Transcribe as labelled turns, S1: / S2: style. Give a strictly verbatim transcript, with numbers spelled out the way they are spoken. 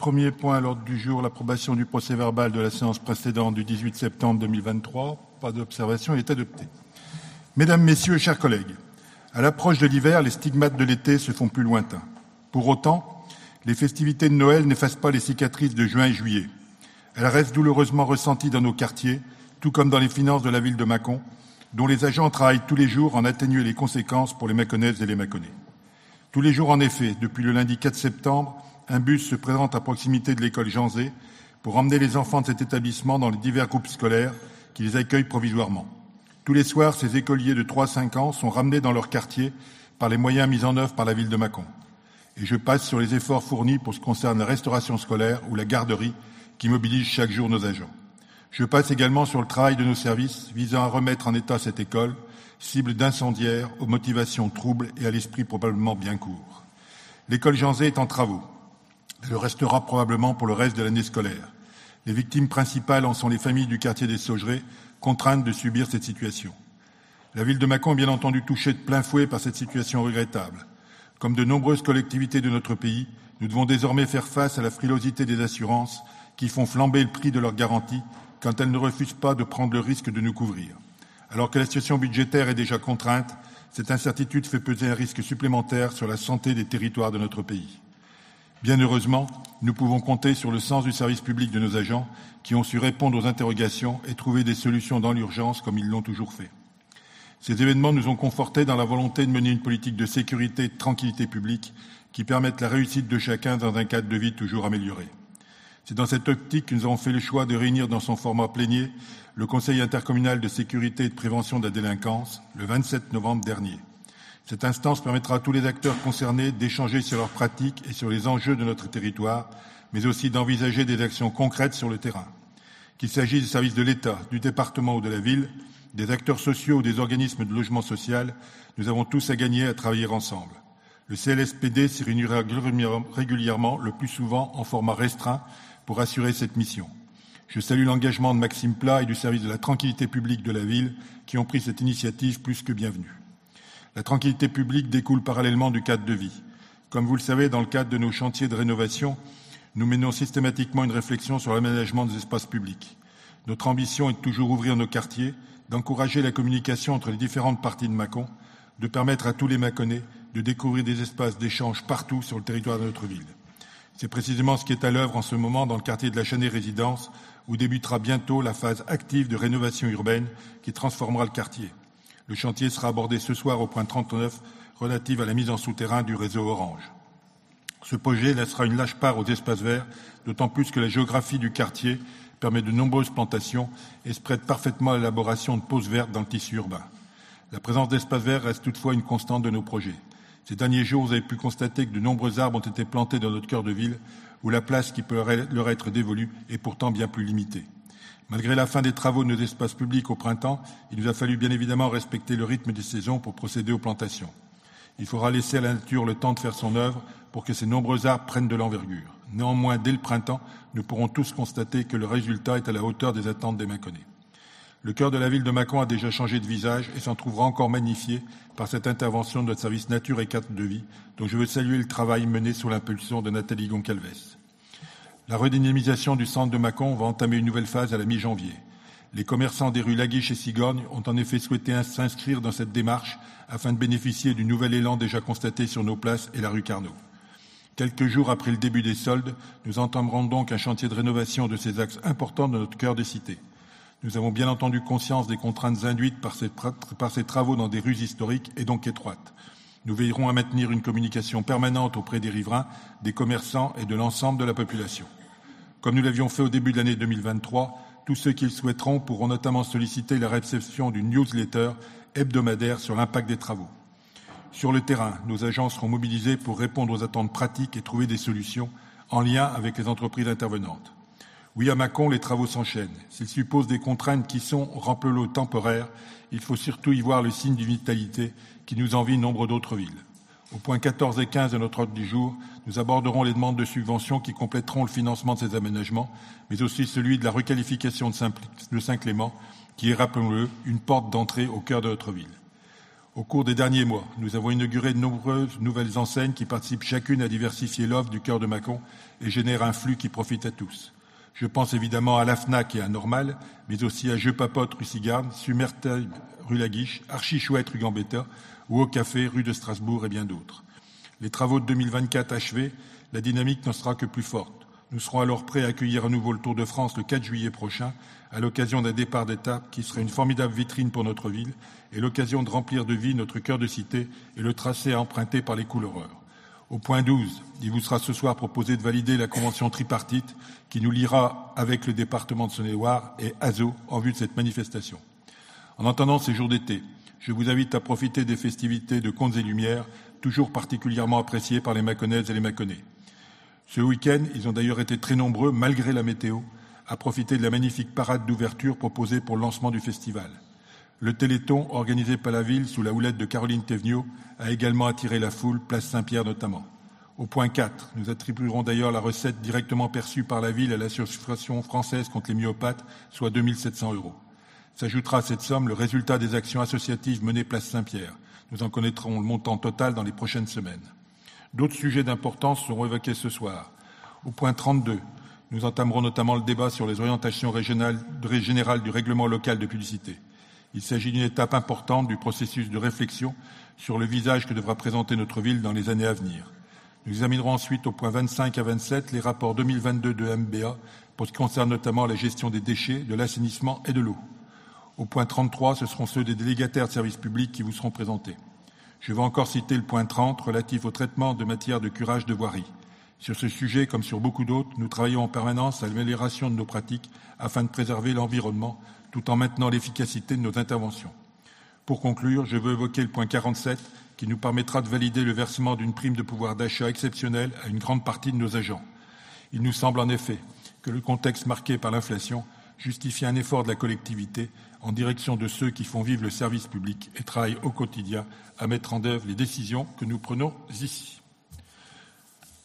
S1: Premier point à l'ordre du jour, l'approbation du procès-verbal de la séance précédente du dix-huit septembre deux mille vingt-trois. Pas d'observation, il est adopté. Mesdames, Messieurs, chers collègues, à l'approche de l'hiver, les stigmates de l'été se font plus lointains. Pour autant, les festivités de Noël n'effacent pas les cicatrices de juin et juillet. Elles restent douloureusement ressenties dans nos quartiers, tout comme dans les finances de la ville de Mâcon, dont les agents travaillent tous les jours en atténuer les conséquences pour les Mâconnaises et les Mâconnais. Tous les jours, en effet, depuis le lundi quatre septembre, un bus se présente à proximité de l'école Jean Zay pour emmener les enfants de cet établissement dans les divers groupes scolaires qui les accueillent provisoirement. Tous les soirs, ces écoliers de trois à cinq ans sont ramenés dans leur quartier par les moyens mis en œuvre par la ville de Mâcon. Et je passe sur les efforts fournis pour ce qui concerne la restauration scolaire ou la garderie qui mobilise chaque jour nos agents. Je passe également sur le travail de nos services visant à remettre en état cette école, cible d'incendiaires, aux motivations troubles et à l'esprit probablement bien court. L'école Jean Zay est en travaux. Elle le restera probablement pour le reste de l'année scolaire. Les victimes principales en sont les familles du quartier des Saugerets, contraintes de subir cette situation. La ville de Mâcon est bien entendu touchée de plein fouet par cette situation regrettable. Comme de nombreuses collectivités de notre pays, nous devons désormais faire face à la frilosité des assurances qui font flamber le prix de leurs garanties quand elles ne refusent pas de prendre le risque de nous couvrir. Alors que la situation budgétaire est déjà contrainte, cette incertitude fait peser un risque supplémentaire sur la santé des territoires de notre pays. Bien heureusement, nous pouvons compter sur le sens du service public de nos agents qui ont su répondre aux interrogations et trouver des solutions dans l'urgence comme ils l'ont toujours fait. Ces événements nous ont confortés dans la volonté de mener une politique de sécurité et de tranquillité publique qui permette la réussite de chacun dans un cadre de vie toujours amélioré. C'est dans cette optique que nous avons fait le choix de réunir dans son format plénier le Conseil intercommunal de sécurité et de prévention de la délinquance le vingt-sept novembre dernier. Cette instance permettra à tous les acteurs concernés d'échanger sur leurs pratiques et sur les enjeux de notre territoire, mais aussi d'envisager des actions concrètes sur le terrain. Qu'il s'agisse des services de l'État, du département ou de la ville, des acteurs sociaux ou des organismes de logement social, nous avons tous à gagner à travailler ensemble. Le C L S P D s'y réunira régulièrement, le plus souvent en format restreint, pour assurer cette mission. Je salue l'engagement de Maxime Plat et du service de la tranquillité publique de la ville qui ont pris cette initiative plus que bienvenue. La tranquillité publique découle parallèlement du cadre de vie. Comme vous le savez, dans le cadre de nos chantiers de rénovation, nous menons systématiquement une réflexion sur l'aménagement des espaces publics. Notre ambition est de toujours ouvrir nos quartiers, d'encourager la communication entre les différentes parties de Mâcon, de permettre à tous les Mâconnais de découvrir des espaces d'échange partout sur le territoire de notre ville. C'est précisément ce qui est à l'œuvre en ce moment dans le quartier de la Chanée Résidence, où débutera bientôt la phase active de rénovation urbaine qui transformera le quartier. Le chantier sera abordé ce soir au point trente-neuf relatif à la mise en souterrain du réseau Orange. Ce projet laissera une large part aux espaces verts, d'autant plus que la géographie du quartier permet de nombreuses plantations et se prête parfaitement à l'élaboration de pauses vertes dans le tissu urbain. La présence d'espaces verts reste toutefois une constante de nos projets. Ces derniers jours, vous avez pu constater que de nombreux arbres ont été plantés dans notre cœur de ville, où la place qui peut leur être dévolue est pourtant bien plus limitée. Malgré la fin des travaux de nos espaces publics au printemps, il nous a fallu bien évidemment respecter le rythme des saisons pour procéder aux plantations. Il faudra laisser à la nature le temps de faire son œuvre pour que ces nombreux arbres prennent de l'envergure. Néanmoins, dès le printemps, nous pourrons tous constater que le résultat est à la hauteur des attentes des Mâconnais. Le cœur de la ville de Mâcon a déjà changé de visage et s'en trouvera encore magnifié par cette intervention de notre service nature et cadre de vie, dont je veux saluer le travail mené sous l'impulsion de Nathalie Goncalves. La redynamisation du centre de Mâcon va entamer une nouvelle phase à la mi-janvier. Les commerçants des rues Laguiche et Sigorgne ont en effet souhaité s'inscrire dans cette démarche afin de bénéficier du nouvel élan déjà constaté sur nos places et la rue Carnot. Quelques jours après le début des soldes, nous entamerons donc un chantier de rénovation de ces axes importants de notre cœur des cités. Nous avons bien entendu conscience des contraintes induites par ces, par ces travaux dans des rues historiques et donc étroites. Nous veillerons à maintenir une communication permanente auprès des riverains, des commerçants et de l'ensemble de la population. Comme nous l'avions fait au début de l'année deux mille vingt-trois, tous ceux qui le souhaiteront pourront notamment solliciter la réception d'une newsletter hebdomadaire sur l'impact des travaux. Sur le terrain, nos agents seront mobilisés pour répondre aux attentes pratiques et trouver des solutions en lien avec les entreprises intervenantes. Oui, à Mâcon, les travaux s'enchaînent. S'ils supposent des contraintes qui sont, rappelons-le, temporaires, il faut surtout y voir le signe d'une vitalité qui nous envie nombre d'autres villes. Au point quatorze et quinze de notre ordre du jour, nous aborderons les demandes de subventions qui compléteront le financement de ces aménagements, mais aussi celui de la requalification de Saint-Clément, qui est, rappelons-le, une porte d'entrée au cœur de notre ville. Au cours des derniers mois, nous avons inauguré de nombreuses nouvelles enseignes qui participent chacune à diversifier l'offre du cœur de Mâcon et génèrent un flux qui profite à tous. Je pense évidemment à la Fnac et à Normal, mais aussi à Jeux Papote rue Sigarde, Summertime rue Laguiche, Archi Chouette rue Gambetta ou au Café rue de Strasbourg et bien d'autres. Les travaux de deux mille vingt-quatre achevés, la dynamique n'en sera que plus forte. Nous serons alors prêts à accueillir à nouveau le Tour de France le quatre juillet prochain, à l'occasion d'un départ d'étape qui serait une formidable vitrine pour notre ville et l'occasion de remplir de vie notre cœur de cité et le tracé emprunté par les couleurs. Au point douze, il vous sera ce soir proposé de valider la convention tripartite qui nous liera avec le département de Saône-et-Loire et A S O en vue de cette manifestation. En entendant ces jours d'été, je vous invite à profiter des festivités de Contes et Lumières, toujours particulièrement appréciées par les Mâconnaises et les Mâconnais. Ce week-end, ils ont d'ailleurs été très nombreux, malgré la météo, à profiter de la magnifique parade d'ouverture proposée pour le lancement du festival. Le Téléthon, organisé par la ville sous la houlette de Caroline Thévenot, a également attiré la foule, place Saint-Pierre notamment. Au point quatre, nous attribuerons d'ailleurs la recette directement perçue par la ville à l'Association française contre les myopathes, soit deux mille sept cents euros. S'ajoutera à cette somme le résultat des actions associatives menées place Saint-Pierre. Nous en connaîtrons le montant total dans les prochaines semaines. D'autres sujets d'importance seront évoqués ce soir. Au point trente-deux, nous entamerons notamment le débat sur les orientations régionales, générales du règlement local de publicité. Il s'agit d'une étape importante du processus de réflexion sur le visage que devra présenter notre ville dans les années à venir. Nous examinerons ensuite au point vingt-cinq à vingt-sept les rapports deux mille vingt-deux de M B A pour ce qui concerne notamment la gestion des déchets, de l'assainissement et de l'eau. Au point trente-trois, ce seront ceux des délégataires de services publics qui vous seront présentés. Je vais encore citer le point trente relatif au traitement de matières de curage de voirie. Sur ce sujet, comme sur beaucoup d'autres, nous travaillons en permanence à l'amélioration de nos pratiques afin de préserver l'environnement tout en maintenant l'efficacité de nos interventions. Pour conclure, je veux évoquer le point quarante-sept qui nous permettra de valider le versement d'une prime de pouvoir d'achat exceptionnelle à une grande partie de nos agents. Il nous semble en effet que le contexte marqué par l'inflation justifie un effort de la collectivité en direction de ceux qui font vivre le service public et travaillent au quotidien à mettre en œuvre les décisions que nous prenons ici.